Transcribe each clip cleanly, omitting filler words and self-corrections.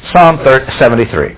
Psalm 73.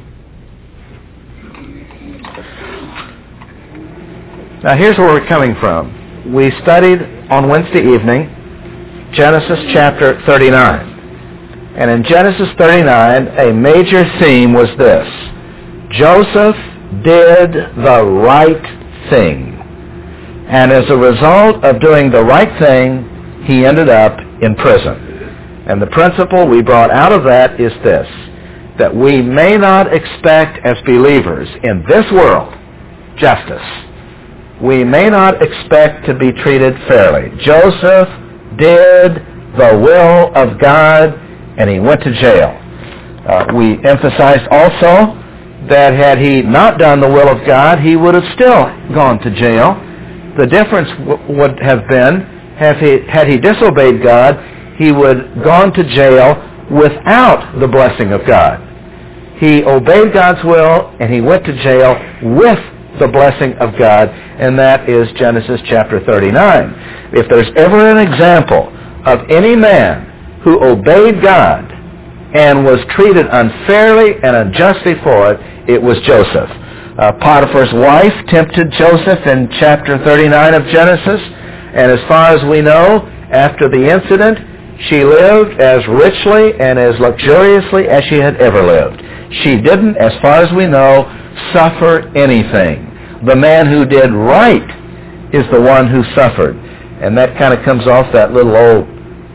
Now here's where we're coming from. We studied on Wednesday evening Genesis chapter 39. And in Genesis 39, a major theme was this: Joseph did the right thing. And as a result of doing the right thing, he ended up in prison. And the principle we brought out of that is this: that we may not expect as believers in this world justice. We may not expect to be treated fairly. Joseph did the will of God, and he went to jail. We emphasized also that had he not done the will of God, he would have still gone to jail. The difference would have been, had he disobeyed God, he would have gone to jail without the blessing of God. He obeyed God's will, and he went to jail with the blessing of God, and that is Genesis chapter 39. If there's ever an example of any man who obeyed God and was treated unfairly and unjustly for it, it was Joseph. Potiphar's wife tempted Joseph in chapter 39 of Genesis, and as far as we know, after the incident, she lived as richly and as luxuriously as she had ever lived. She didn't, as far as we know, suffer anything. The man who did right is the one who suffered. And that kind of comes off that little old,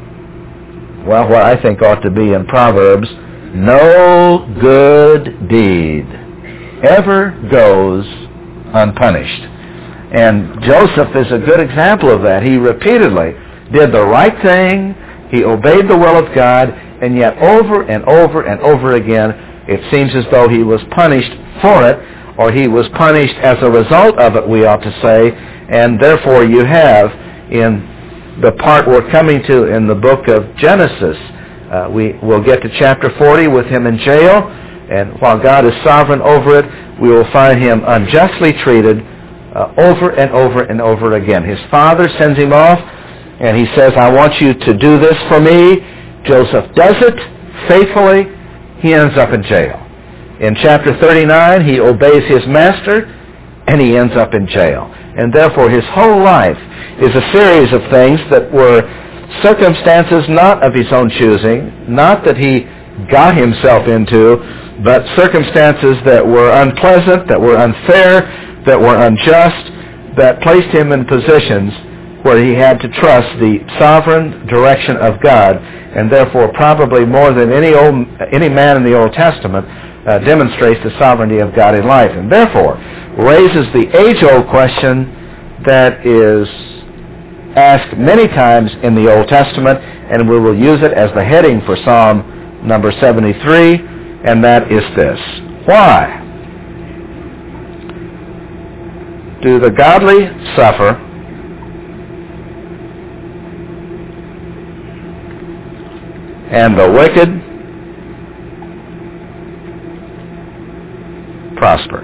well, what I think ought to be in Proverbs, no good deed ever goes unpunished. And Joseph is a good example of that. He repeatedly did the right thing, he obeyed the will of God, and yet over and over and over again, it seems as though he was punished for it, or he was punished as a result of it, we ought to say, and therefore you have, in the part we're coming to in the book of Genesis, we will get to chapter 40 with him in jail, and while God is sovereign over it, we will find him unjustly treated over and over and over again. His father sends him off, and he says, I want you to do this for me. Joseph does it faithfully. He ends up in jail. In chapter 39, he obeys his master, and he ends up in jail. And therefore, his whole life is a series of things that were circumstances not of his own choosing, not that he got himself into, but circumstances that were unpleasant, that were unfair, that were unjust, that placed him in positions where he had to trust the sovereign direction of God, and therefore probably more than any man in the Old Testament demonstrates the sovereignty of God in life, and therefore raises the age-old question that is asked many times in the Old Testament, and we will use it as the heading for Psalm number 73, and that is this: why do the godly suffer and the wicked prosper?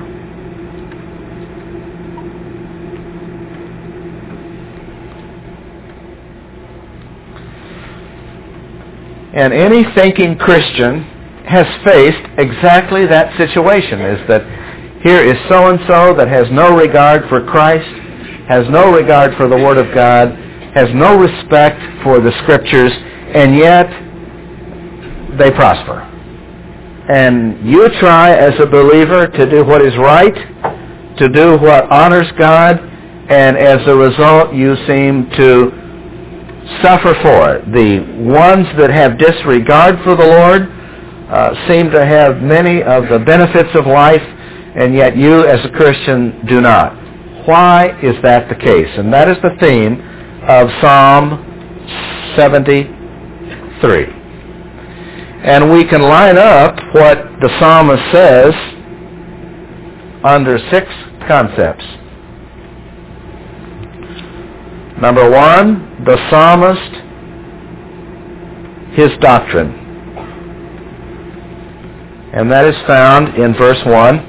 And any thinking Christian has faced exactly that situation, is that here is so-and-so that has no regard for Christ, has no regard for the Word of God, has no respect for the Scriptures, and yet they prosper. And you try as a believer to do what is right, to do what honors God, and as a result you seem to suffer for it. The ones that have disregard for the Lord seem to have many of the benefits of life, and yet you as a Christian do not. Why is that the case? And that is the theme of Psalm 73. And we can line up what the psalmist says under 6 concepts. Number 1, the psalmist, his doctrine. And that is found in verse 1.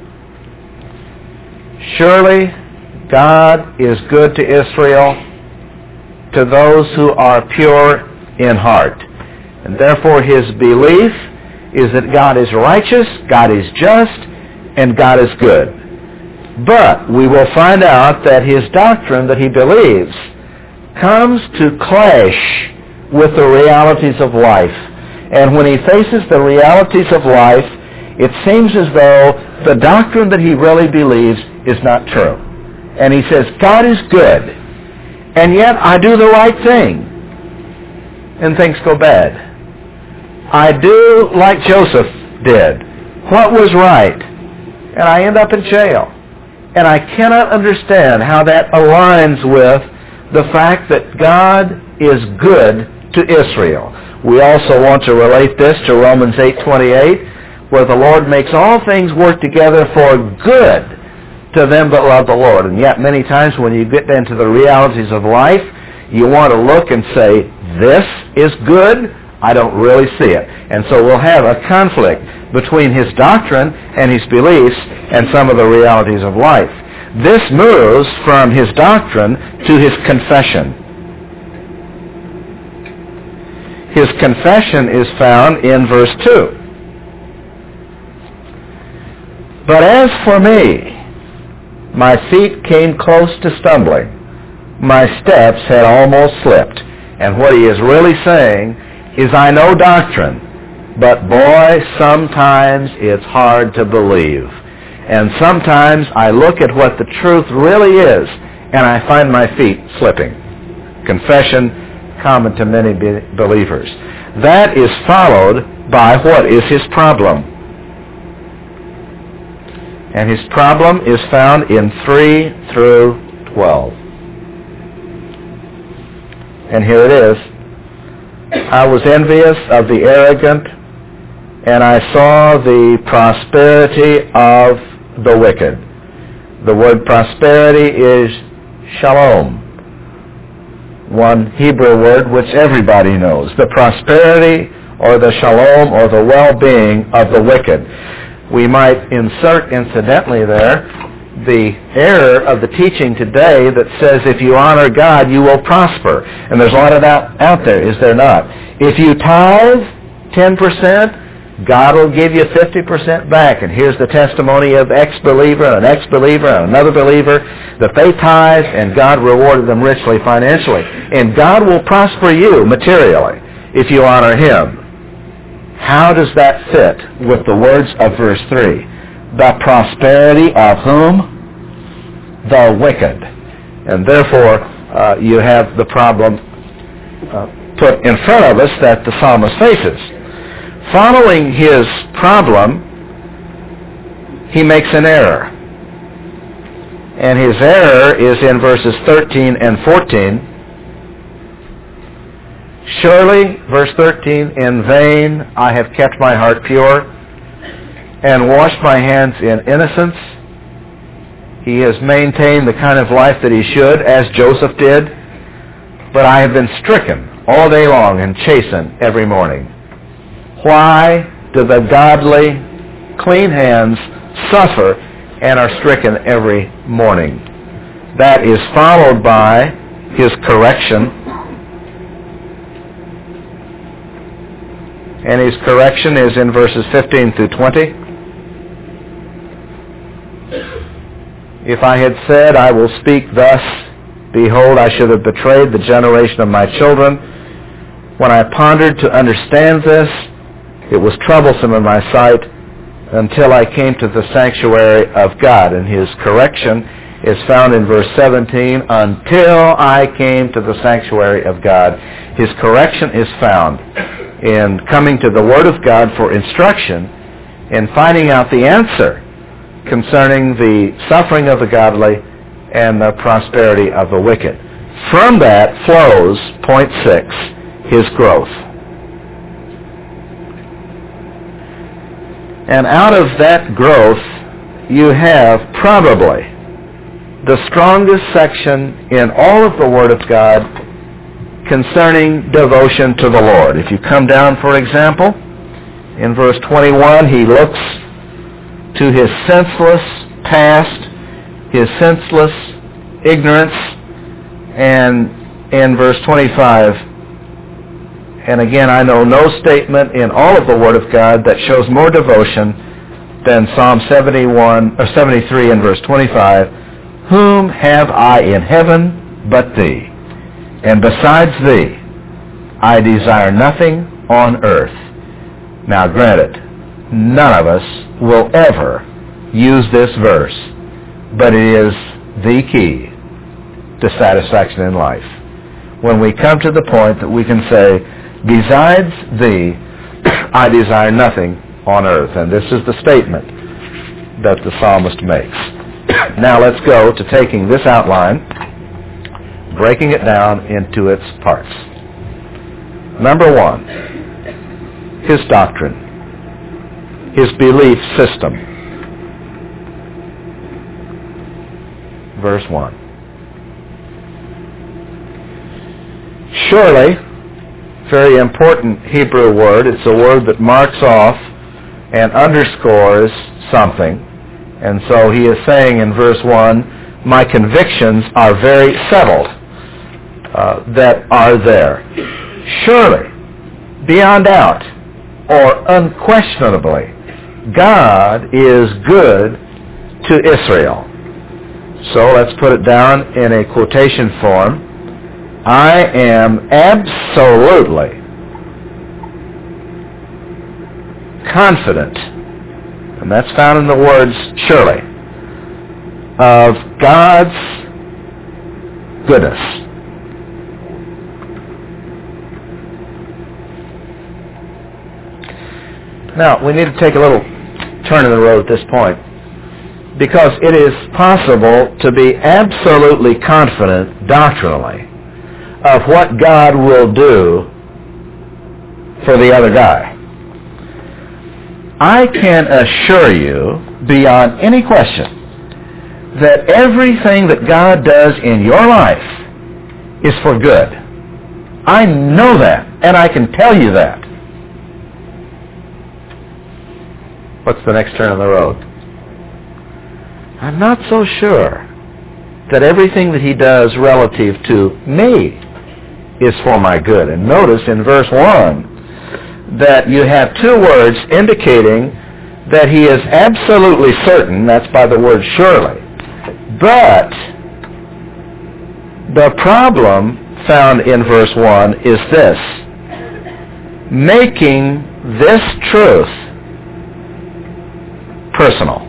Surely God is good to Israel, to those who are pure in heart. And therefore his belief is that God is righteous, God is just, and God is good. But we will find out that his doctrine that he believes comes to clash with the realities of life. And when he faces the realities of life, it seems as though the doctrine that he really believes is not true. And he says, God is good, and yet I do the right thing, and things go bad. I do like Joseph did, what was right, and I end up in jail. And I cannot understand how that aligns with the fact that God is good to Israel. We also want to relate this to Romans 8:28, where the Lord makes all things work together for good to them that love the Lord. And yet many times when you get into the realities of life, you want to look and say, this is good? I don't really see it. And so we'll have a conflict between his doctrine and his beliefs and some of the realities of life. This moves from his doctrine to his confession. His confession is found in verse 2. But as for me, my feet came close to stumbling. My steps had almost slipped. And what he is really saying is, I know doctrine, but boy, sometimes it's hard to believe. And sometimes I look at what the truth really is, and I find my feet slipping. Confession, common to many believers. That is followed by what is his problem. And his problem is found in 3 through 12. And here it is. I was envious of the arrogant, and I saw the prosperity of the wicked. The word prosperity is shalom, one Hebrew word which everybody knows. The prosperity or the shalom or the well-being of the wicked. We might insert incidentally there the error of the teaching today that says if you honor God, you will prosper. And there's a lot of that out there, is there not? If you tithe 10%, God will give you 50% back. And here's the testimony of ex-believer and an ex-believer and another believer that they tithe and God rewarded them richly financially. And God will prosper you materially if you honor him. How does that fit with the words of verse 3? The prosperity of whom? The wicked. And therefore, you have the problem put in front of us that the psalmist faces. Following his problem, he makes an error. And his error is in verses 13 and 14. Surely, verse 13, in vain I have kept my heart pure and washed my hands in innocence. He has maintained the kind of life that he should, as Joseph did. But I have been stricken all day long and chastened every morning. Why do the godly, clean hands suffer and are stricken every morning? That is followed by his correction. And his correction is in verses 15 through 20. If I had said, I will speak thus, behold, I should have betrayed the generation of my children. When I pondered to understand this, it was troublesome in my sight until I came to the sanctuary of God. And his correction is found in verse 17, until I came to the sanctuary of God. His correction is found in coming to the Word of God for instruction and finding out the answer concerning the suffering of the godly and the prosperity of the wicked. From that flows, point 6, his growth. And out of that growth, you have probably the strongest section in all of the Word of God concerning devotion to the Lord. If you come down, for example, in verse 21, he looks to his senseless past, his senseless ignorance, and in verse 25, And again, I know no statement in all of the Word of God that shows more devotion than Psalm 73 and verse 25. Whom have I in heaven but thee? And besides thee, I desire nothing on earth. Now granted, none of us will ever use this verse, but it is the key to satisfaction in life. When we come to the point that we can say, besides thee, I desire nothing on earth. And this is the statement that the psalmist makes. Now let's go to taking this outline, breaking it down into its parts. Number one, his doctrine, his belief system. Verse 1. Surely, very important Hebrew word. It's a word that marks off and underscores something. And so he is saying in verse 1, my convictions are very settled that are there. Surely, beyond doubt, or unquestionably, God is good to Israel. So let's put it down in a quotation form. I am absolutely confident, and that's found in the words surely, of God's goodness. Now, we need to take a little turn in the road at this point, because it is possible to be absolutely confident doctrinally of what God will do for the other guy. I can assure you, beyond any question, that everything that God does in your life is for good. I know that, and I can tell you that. What's the next turn on the road? I'm not so sure that everything that he does relative to me is for my good. And notice in verse 1 that you have two words indicating that he is absolutely certain, that's by the word surely. But the problem found in verse 1 is this: making this truth personal.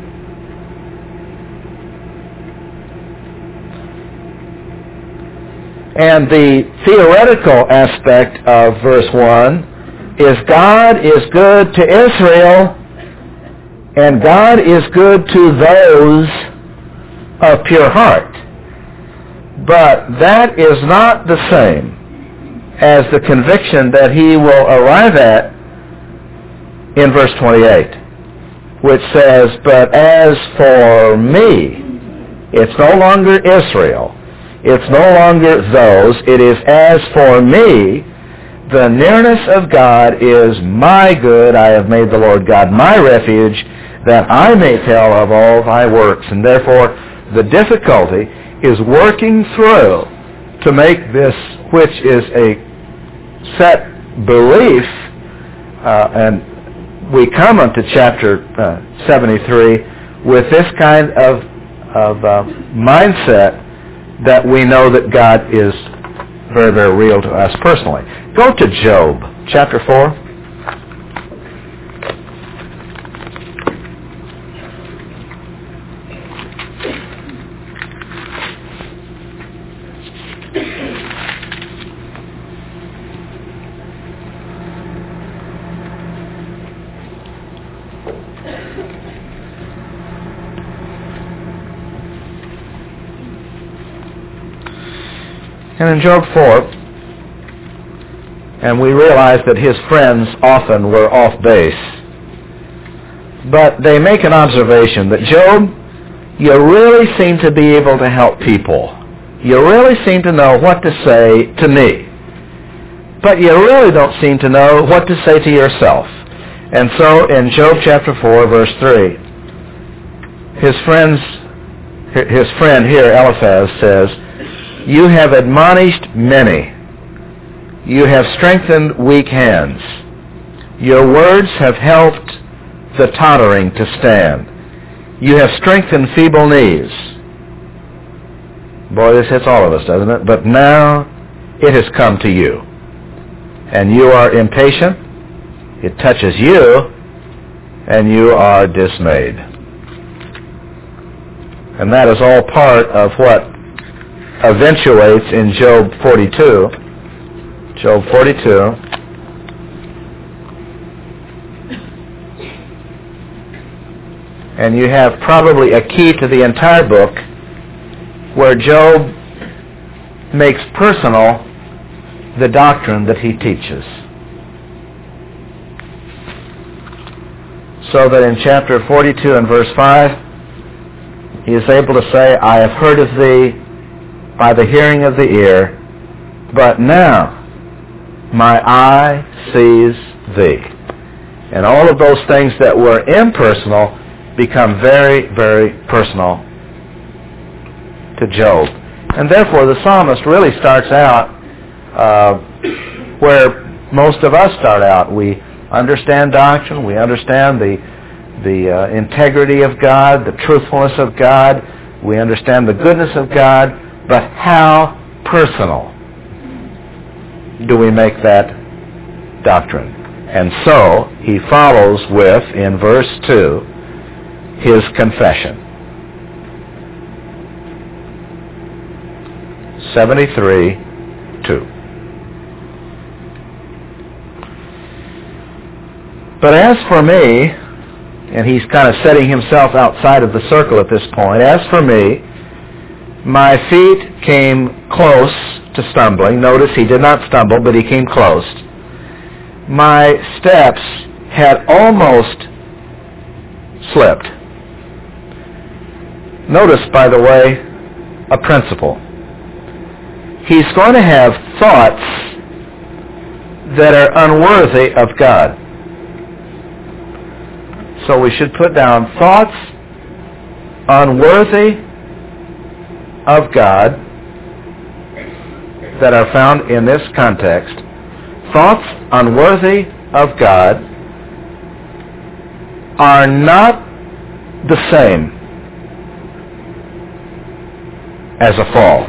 And the theoretical aspect of verse 1 is God is good to Israel, and God is good to those of pure heart. But that is not the same as the conviction that he will arrive at in verse 28, which says, but as for me, it's no longer Israel, it's no longer those, it is as for me, the nearness of God is my good. I have made the Lord God my refuge, that I may tell of all thy works. And therefore, the difficulty is working through to make this, which is a set belief, and we come unto chapter 73 with this kind of mindset that we know that God is very, very real to us personally. Go to Job, chapter 4. And in Job 4, and we realize that his friends often were off base, but they make an observation that, Job, you really seem to be able to help people. You really seem to know what to say to me. But you really don't seem to know what to say to yourself. And so in Job chapter 4, verse 3, his friend here, Eliphaz, says, you have admonished many, You have strengthened weak hands. Your words have helped the tottering to stand. You have strengthened feeble knees. Boy, this hits all of us, doesn't it? But now it has come to you. And you are impatient. It touches you, and you are dismayed. And that is all part of what eventuates in Job 42. Job 42. And you have probably a key to the entire book where Job makes personal the doctrine that he teaches. So that in chapter 42 and verse 5, he is able to say, I have heard of thee by the hearing of the ear, but now my eye sees thee. And all of those things that were impersonal become very, very personal to Job. And therefore the psalmist really starts out where most of us start out. We understand doctrine, we understand the integrity of God, the truthfulness of God, we understand the goodness of God, but how personal do we make that doctrine? And so he follows with, in verse 2, his confession. 73:2. But as for me, and he's kind of setting himself outside of the circle at this point, as for me, my feet came close to stumbling. Notice he did not stumble, but he came close. My steps had almost slipped. Notice, by the way, a principle. He's going to have thoughts that are unworthy of God. So we should put down thoughts unworthy of God that are found in this context. Thoughts unworthy of God are not the same as a fall.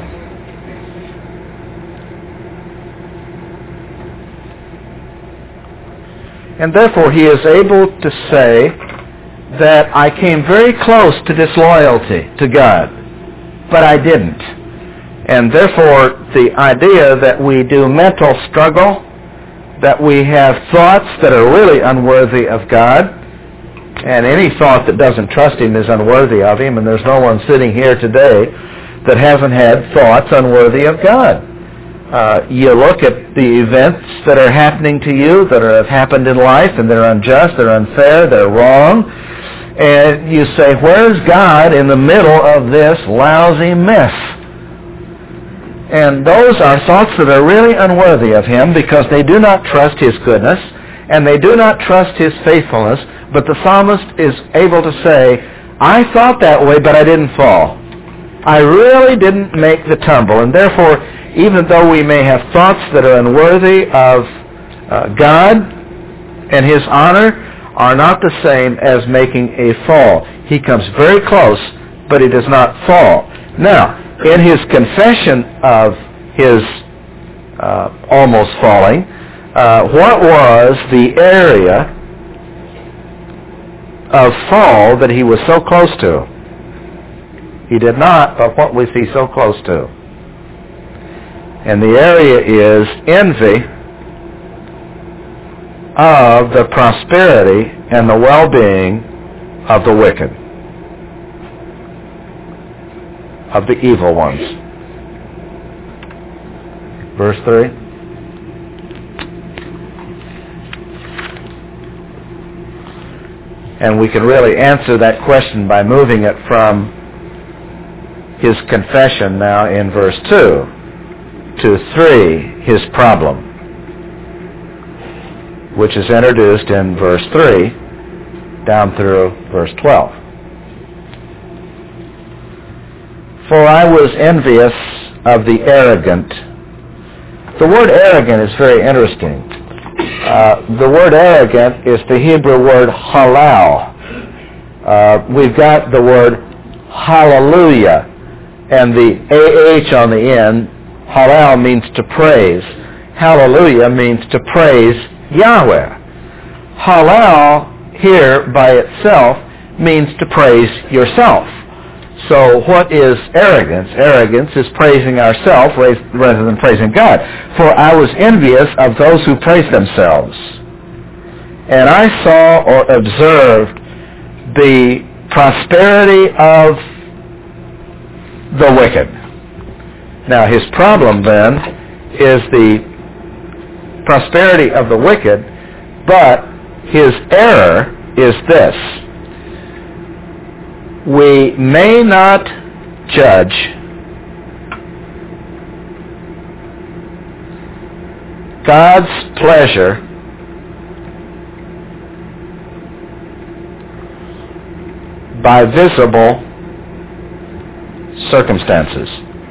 And therefore he is able to say that I came very close to disloyalty to God, but I didn't. And therefore the idea that we do mental struggle, that we have thoughts that are really unworthy of God, and any thought that doesn't trust him is unworthy of him, and there's no one sitting here today that hasn't had thoughts unworthy of God. You look at the events that are happening to you, that have happened in life, and they're unjust, they're unfair, they're wrong, and you say, where's God in the middle of this lousy mess? And those are thoughts that are really unworthy of him because they do not trust his goodness, and they do not trust his faithfulness, but the psalmist is able to say, I thought that way, but I didn't fall. I really didn't make the tumble, and therefore, even though we may have thoughts that are unworthy of God and his honor, are not the same as making a fall. He comes very close, but he does not fall. Now, in his confession of his almost falling, what was the area of fall that he was so close to? He did not, but what was he so close to? And the area is envy of the prosperity and the well-being of the wicked, of the evil ones. Verse 3. And we can really answer that question by moving it from his confession now in verse 2 to 3, his problem, which is introduced in verse 3 down through verse 12. For I was envious of the arrogant The word arrogant is very interesting. The word arrogant is the Hebrew word halal. We've got the word hallelujah, and the AH on the end. Halal means to praise. Hallelujah means to praise Yahweh. Halal here by itself means to praise yourself. So what is arrogance? Arrogance is praising ourselves rather than praising God. For I was envious of those who praise themselves. And I saw or observed the prosperity of the wicked. Now his problem then is the prosperity of the wicked, but his error is this. We may not judge God's pleasure by visible circumstances.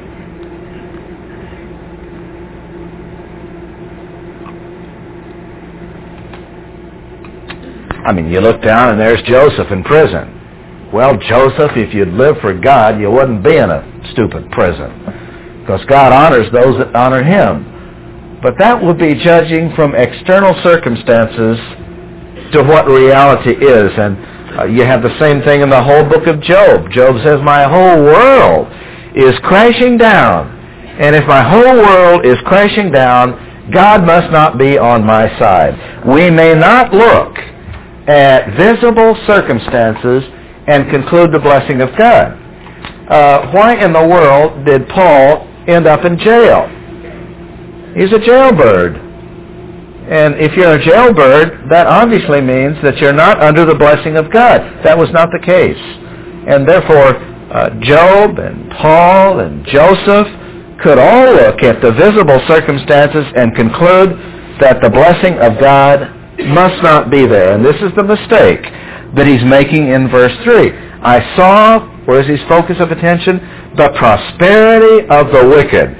I mean, you look down and there's Joseph in prison. Well, Joseph, if you'd lived for God, you wouldn't be in a stupid prison, because God honors those that honor Him. But that would be judging from external circumstances to what reality is. And you have the same thing in the whole book of Job. Job says, my whole world is crashing down. And if my whole world is crashing down, God must not be on my side. We may not look at visible circumstances and conclude the blessing of God. Why in the world did Paul end up in jail? He's a jailbird. And if you're a jailbird, that obviously means that you're not under the blessing of God. That was not the case. And therefore, Job and Paul and Joseph could all look at the visible circumstances and conclude that the blessing of God must not be there. And this is the mistake that he's making in verse 3. I saw, where is his focus of attention? The prosperity of the wicked.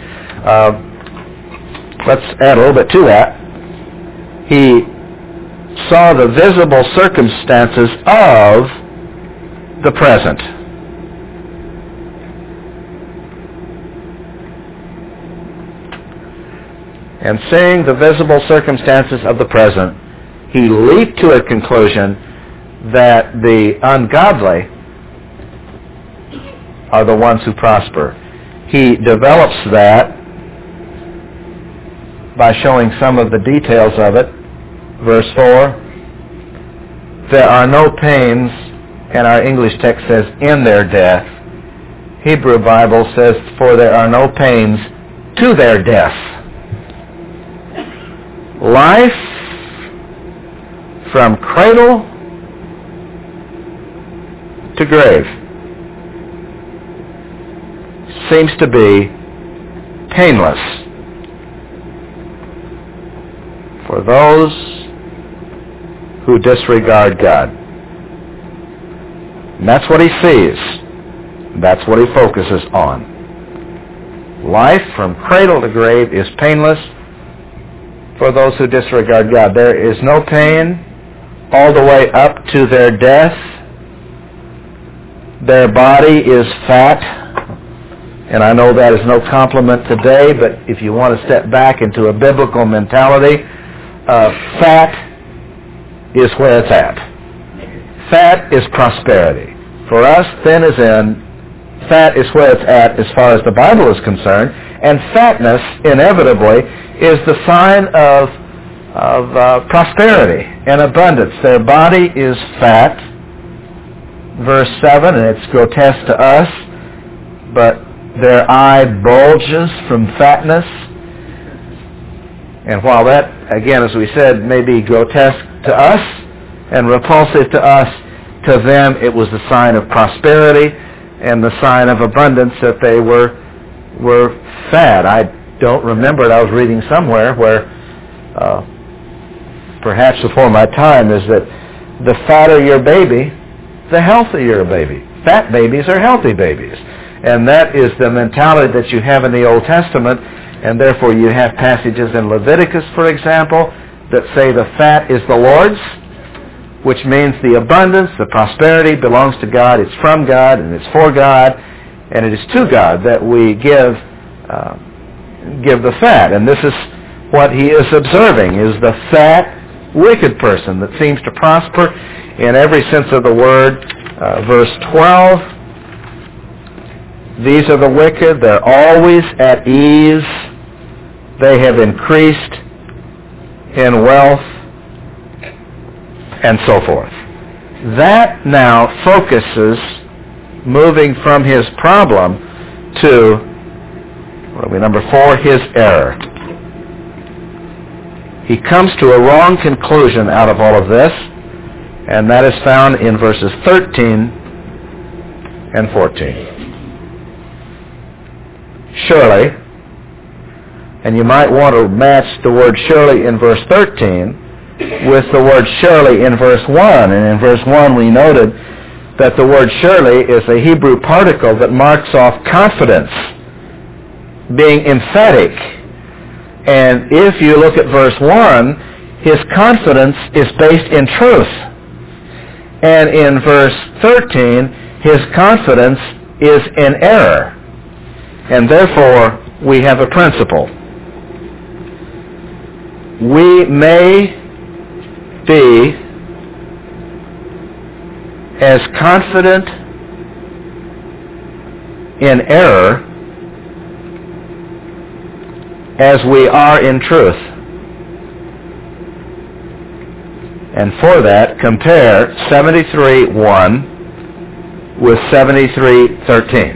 Let's add a little bit to that. He saw the visible circumstances of the present. And seeing the visible circumstances of the present, he leaped to a conclusion that the ungodly are the ones who prosper. He develops that by showing some of the details of it. Verse 4, there are no pains, and our English text says, in their death. Hebrew Bible says, for there are no pains to their death. Life from cradle to grave seems to be painless for those who disregard God. And that's what he sees. That's what he focuses on. Life from cradle to grave is painless for those who disregard God. There is no pain all the way up to their death. Their body is fat, and I know that is no compliment today, but if you want to step back into a biblical mentality, fat is where it's at. Fat is prosperity. For us, thin is in. Fat is where it's at as far as the Bible is concerned, and fatness, inevitably, is the sign of prosperity and abundance. Their body is fat. Verse 7, and it's grotesque to us, but their eye bulges from fatness. And while that, again, as we said, may be grotesque to us and repulsive to us, to them it was the sign of prosperity and the sign of abundance that they were fat. I don't remember it. I was reading somewhere where, perhaps before my time, is that the fatter your baby, the healthier your baby. Fat babies are healthy babies. And that is the mentality that you have in the Old Testament. And therefore you have passages in Leviticus, for example, that say the fat is the Lord's, which means the abundance, the prosperity belongs to God, it's from God, and it's for God, and it is to God that we give the fat. And this is what he is observing, is the fat, wicked person that seems to prosper in every sense of the word. Verse 12, these are the wicked, they're always at ease, they have increased in wealth, and so forth. That now focuses, moving from his problem to, number 4, his error. He comes to a wrong conclusion out of all of this, and that is found in verses 13 and 14. Surely, and you might want to match the word surely in verse 13 with the word surely in verse 1. And in verse 1 we noted that the word surely is a Hebrew particle that marks off confidence, being emphatic. And if you look at verse 1, his confidence is based in truth. And in verse 13, his confidence is in error. And therefore, we have a principle. We may be as confident in error as we are in truth. And for that, compare 73:1 with 73:13.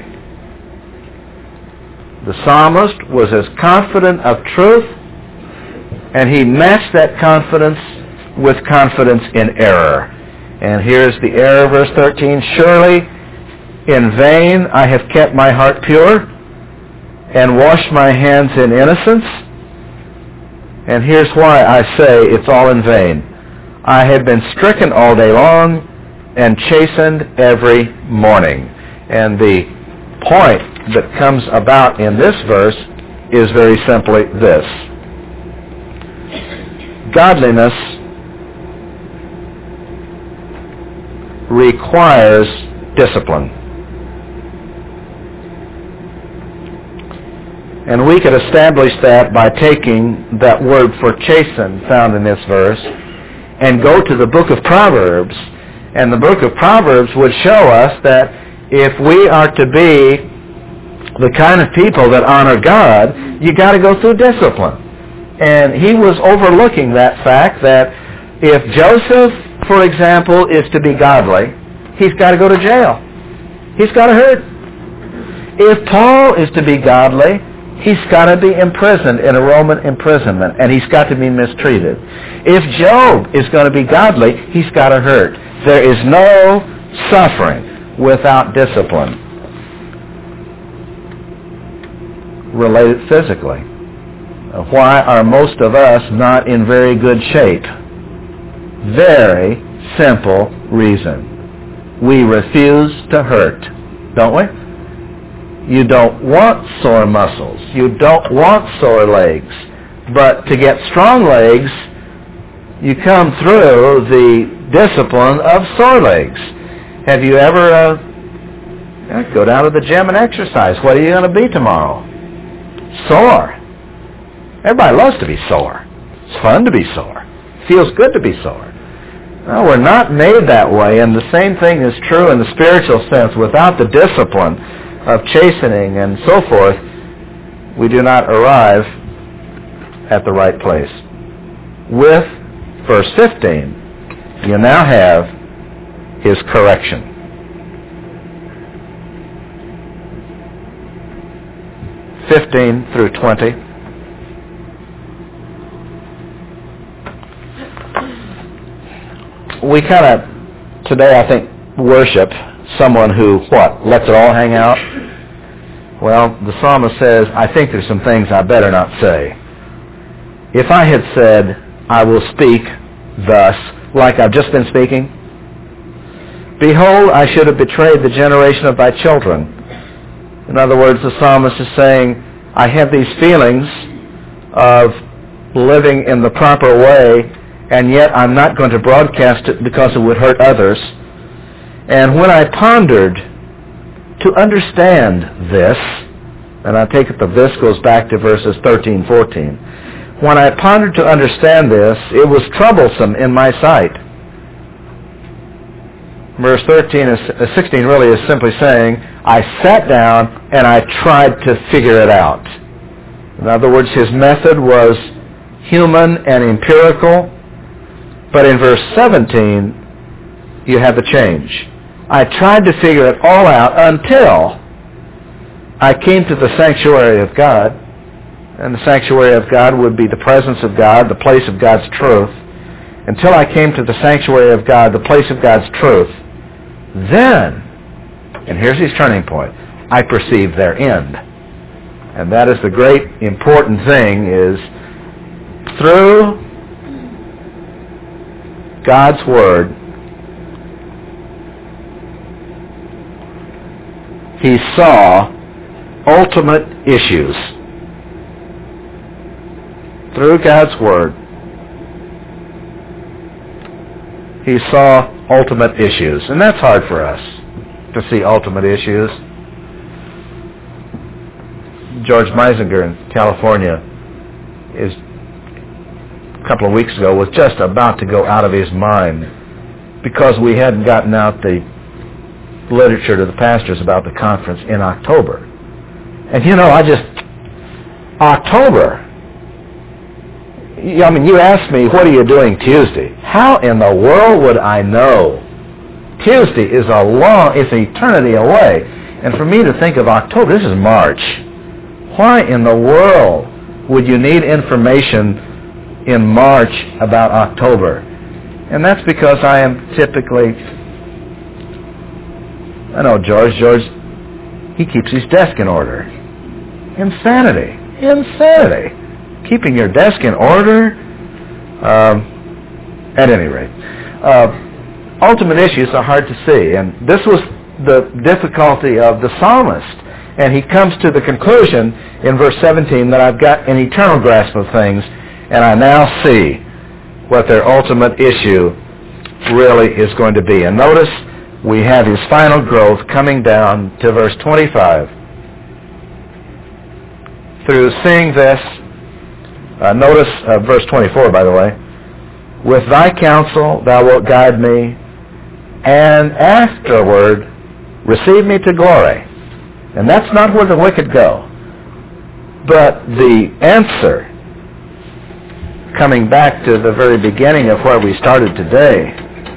The psalmist was as confident of truth, and he matched that confidence with confidence in error. And here's the error, verse 13. Surely in vain I have kept my heart pure and washed my hands in innocence. And here's why I say it's all in vain. I have been stricken all day long and chastened every morning. And the point that comes about in this verse is very simply this. Godliness requires discipline. And we could establish that by taking that word for chasten found in this verse and go to the book of Proverbs. And the book of Proverbs would show us that if we are to be the kind of people that honor God, you got to go through discipline. And he was overlooking that fact that if Joseph, for example, is to be godly, he's got to go to jail. He's got to hurt. If Paul is to be godly, he's got to be imprisoned in a Roman imprisonment, and he's got to be mistreated. If Job is going to be godly, he's got to hurt. There is no suffering without discipline related physically. Why are most of us not in very good shape? Very simple reason. We refuse to hurt, don't we? You don't want sore muscles. You don't want sore legs. But to get strong legs, you come through the discipline of sore legs. Have you ever go down to the gym and exercise? What are you going to be tomorrow? Sore. Everybody loves to be sore. It's fun to be sore. It feels good to be sore. No, we're not made that way, and the same thing is true in the spiritual sense. Without the discipline of chastening and so forth, we do not arrive at the right place. With verse 15, you now have his correction. 15 through 20. We kind of, today I think, worship someone who, lets it all hang out? Well, the psalmist says, I think there's some things I better not say. If I had said, I will speak thus, like I've just been speaking, behold, I should have betrayed the generation of thy children. In other words, the psalmist is saying, I have these feelings of living in the proper way, and yet I'm not going to broadcast it because it would hurt others. And when I pondered to understand this, and I take it the this goes back to verses 13, 14. When I pondered to understand this, it was troublesome in my sight. Verse 16 really is simply saying, I sat down and I tried to figure it out. In other words, his method was human and empirical, but in verse 17, you have the change. I tried to figure it all out until I came to the sanctuary of God, and the sanctuary of God would be the presence of God, the place of God's truth. Until I came to the sanctuary of God, the place of God's truth, then, and here's his turning point, I perceived their end. And that is the great important thing, is through God's Word, he saw ultimate issues. Through God's Word, he saw ultimate issues. And that's hard for us, to see ultimate issues. George Meisinger in California a couple of weeks ago was just about to go out of his mind because we hadn't gotten out the literature to the pastors about the conference in October. And October. I mean, you asked me, what are you doing Tuesday? How in the world would I know? Tuesday is it's an eternity away. And for me to think of October, this is March. Why in the world would you need information in March about October? And that's because I am typically, I know George, he keeps his desk in order. Insanity. Keeping your desk in order? At any rate. Ultimate issues are hard to see. And this was the difficulty of the psalmist. And he comes to the conclusion in verse 17 that I've got an eternal grasp of things, and I now see what their ultimate issue really is going to be. And notice we have his final growth coming down to verse 25. Through seeing this, notice verse 24, by the way. With thy counsel thou wilt guide me, and afterward receive me to glory. And that's not where the wicked go. But the answer, coming back to the very beginning of where we started today,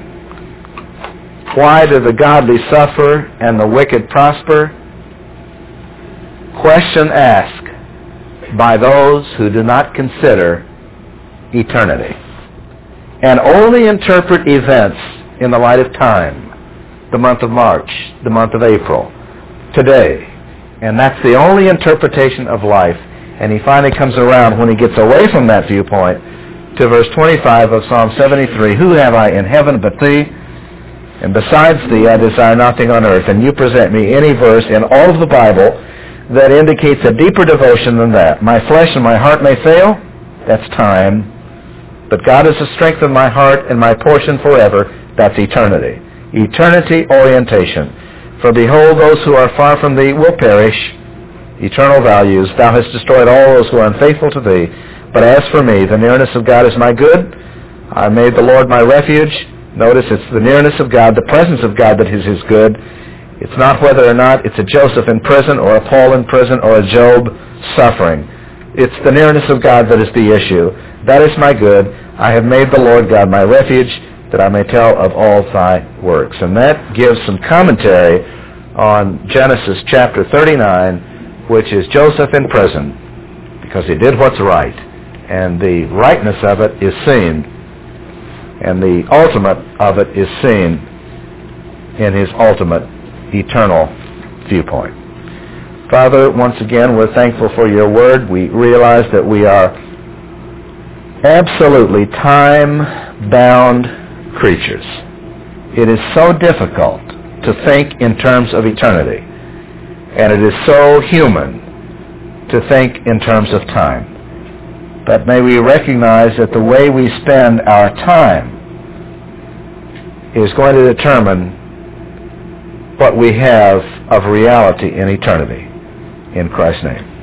why do the godly suffer and the wicked prosper? Question asked by those who do not consider eternity and only interpret events in the light of time, the month of March, the month of April, today. And that's the only interpretation of life. And he finally comes around, when he gets away from that viewpoint, to verse 25 of Psalm 73, who have I in heaven but thee? And besides thee I desire nothing on earth. And you present me any verse in all of the Bible that indicates a deeper devotion than that. My flesh and my heart may fail. That's time. But God is the strength of my heart and my portion forever. That's eternity. Eternity orientation. For behold, those who are far from thee will perish. Eternal values. Thou hast destroyed all those who are unfaithful to thee. But as for me, the nearness of God is my good. I made the Lord my refuge. Notice it's the nearness of God, the presence of God that is his good. It's not whether or not it's a Joseph in prison or a Paul in prison or a Job suffering. It's the nearness of God that is the issue. That is my good. I have made the Lord God my refuge, that I may tell of all thy works. And that gives some commentary on Genesis chapter 39, which is Joseph in prison, because he did what's right. And the rightness of it is seen, and the ultimate of it is seen in his ultimate eternal viewpoint. Father, once again, we're thankful for your word. We realize that we are absolutely time-bound creatures. It is so difficult to think in terms of eternity, and it is so human to think in terms of time. But may we recognize that the way we spend our time is going to determine what we have of reality in eternity. In Christ's name.